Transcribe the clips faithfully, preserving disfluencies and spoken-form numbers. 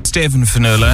it's Dave and Fionnuala.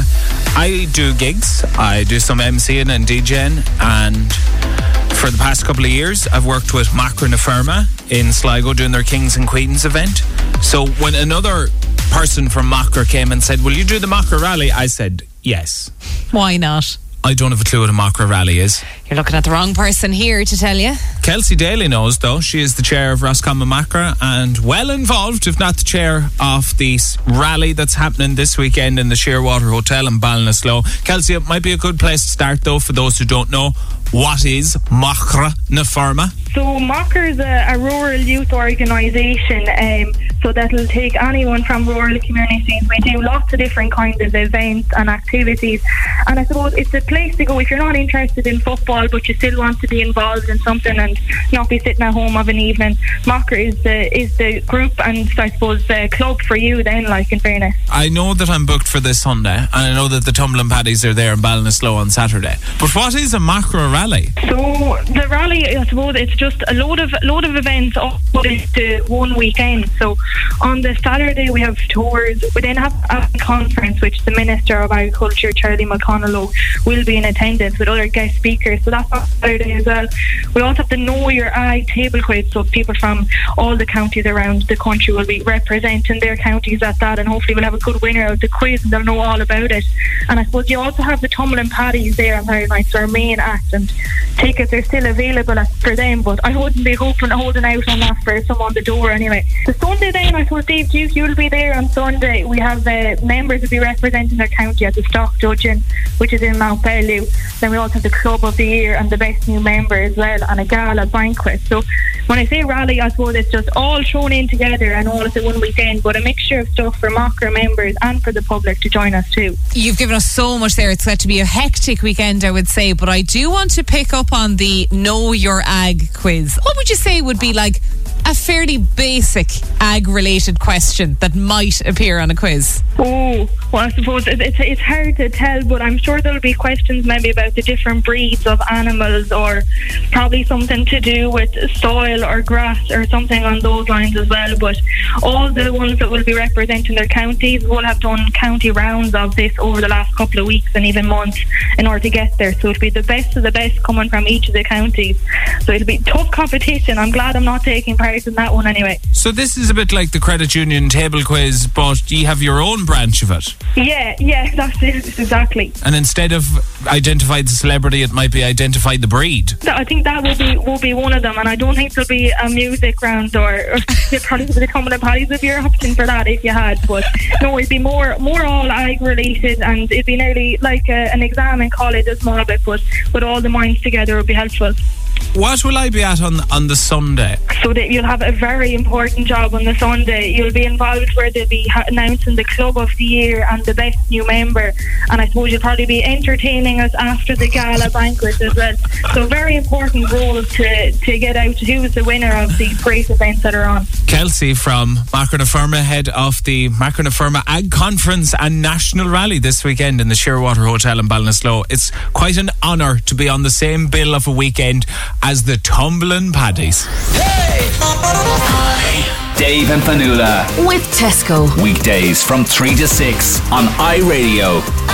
I do gigs, I do some MCing and DJing, and for the past couple of years I've worked with Macra na Firma in Sligo doing their Kings and Queens event. So when another person from Macra came and said, will you do the Macra Rally? I said yes. Why not? I don't have a clue what a Macra Rally is. You're looking at the wrong person here to tell you. Kelsey Daly knows, though. She is the chair of Roscommon Macra and well involved, if not the chair of the rally that's happening this weekend in the Shearwater Hotel in Ballinasloe. Kelsey, it might be a good place to start, though, for those who don't know. What is Macra na Firma? So Macra is a, a rural youth organisation, um, so that'll take anyone from rural communities. We do lots of different kinds of events and activities, and I suppose it's a place to go if you're not interested in football but you still want to be involved in something and not be sitting at home of an evening. Macra is the is the group and I suppose the club for you then, like, in fairness. I know that I'm booked for this Sunday, and I know that the Tumbling Paddies are there in Ballinasloe on Saturday, but what is a Macra Rally? So the rally, I suppose it's just a load of load of events all put into one weekend. So on the Saturday we have tours. We then have a conference which the Minister of Agriculture, Charlie McConnell, will be in attendance with other guest speakers. So that's on Saturday as well. We also have the Know Your Ag table quiz. So people from all the counties around the country will be representing their counties at that, and hopefully we'll have a good winner of the quiz and they'll know all about it. And I suppose you also have the Tumbling Paddies there on Saturday night, so our main act, and tickets are still available for them, but I wouldn't be hoping holding out on that for some on the door anyway. The Sunday then, I suppose Dave Duke, you'll be there on Sunday. We have uh, members will be representing their county at the Stock Judging, which is in Mount Bellew. Then we also have the Club of the Year and the Best New Member as well, and a gala banquet. So when I say rally, I suppose it's just all thrown in together and all at one weekend, but a mixture of stuff for Macra members and for the public to join us too. You've given us so much there. It's got to be a hectic weekend, I would say, but I do want to pick up on the Know Your Ag quiz. What would you say would be like a fairly basic ag related question that might appear on a quiz? Oh, well, I suppose it, it's, it's hard to tell, but I'm sure there'll be questions maybe about the different breeds of animals, or probably something to do with soil or grass or something on those lines as well. But all the ones that will be representing their counties will have done county rounds of this over the last couple of weeks and even months in order to get there. So it'll be the best of the best coming from each of the counties. So it'll be tough competition. I'm glad I'm not taking part in that one anyway. So this is a bit like the Credit Union table quiz, but you have your own branch of it. Yeah, yeah, that's it, exactly. And instead of identify the celebrity, it might be identify the breed. I think that will be will be one of them, and I don't think there'll be a music round, or, or you'd probably be the Tumbling Paddies if you're opting for that if you had. But no, it'd be more more all ag related, and it'd be nearly like a, an exam in college, a small bit, but with all the minds together would be helpful. What will I be at on on the Sunday? So that you'll have a very important job on the Sunday. You'll be involved where they'll be ha- announcing the Club of the Year and the Best New Member, and I suppose you'll probably be entertaining us after the gala banquet as well. So very important role to, to get out who is the winner of these great events that are on. Kelsey from Macra na Firma, head of the Macra na Firma Ag Conference and National Rally this weekend in the Shearwater Hotel in Ballinasloe. It's quite an honour to be on the same bill of a weekend as the Tumbling Paddies. Hey! Dave and Fionnuala with Tesco. Weekdays from three to six on iRadio.